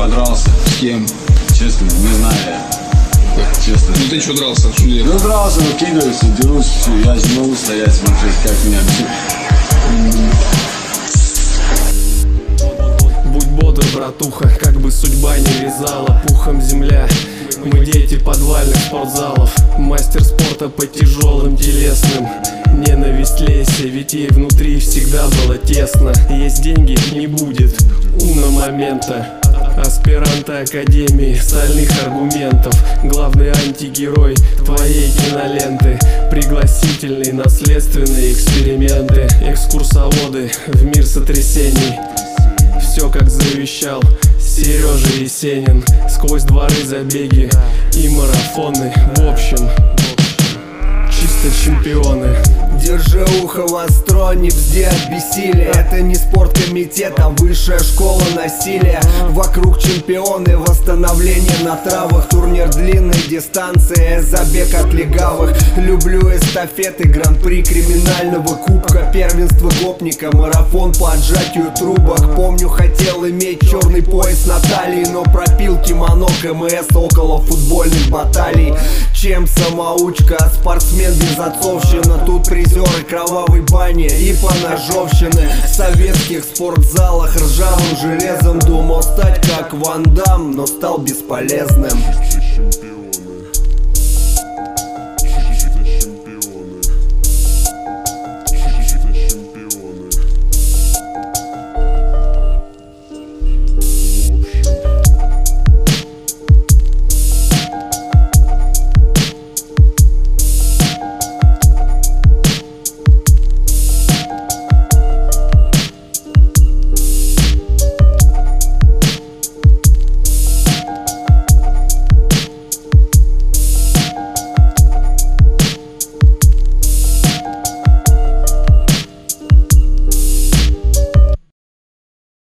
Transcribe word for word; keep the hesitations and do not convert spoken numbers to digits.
подрался. С кем? Честно, не знаю я. Честно. Ну ты что дрался? Что делал? Ну дрался, ну кидаюсь, дерусь, все. Я же не могу стоять, смотреть, как меня бьют. Будь бодр, братуха, как бы судьба не вязала. Пухом земля, мы дети подвальных спортзалов. Мастер спорта по тяжелым телесным. Ненависть лейся, ведь ей внутри всегда было тесно. Есть деньги, не будет уна момента. Аспиранта академии, стальных аргументов. Главный антигерой твоей киноленты. Пригласительные наследственные эксперименты. Экскурсоводы в мир сотрясений. Все как завещал Сережа Есенин. Сквозь дворы забеги и марафоны. В общем, чисто чемпионы. Держи ухо востро, не бзди от бессилия. Это не спорткомитет, а высшая школа насилия. Вокруг чемпионы, восстановление на травах. Турнир длинной дистанции, забег от легавых. Люблю эстафеты, гран-при криминального кубка. Первенство гопника, марафон по отжатию трубок. Помню, хотел иметь черный пояс на талии, но пропил кимоно КМС около футбольных баталий. Чем самоучка, спортсмен без отцовщина. Тут призеры кровавой бани и поножовщины. В советских спортзалах ржавым железом думал стать как Ван Дам, но стал бесполезным.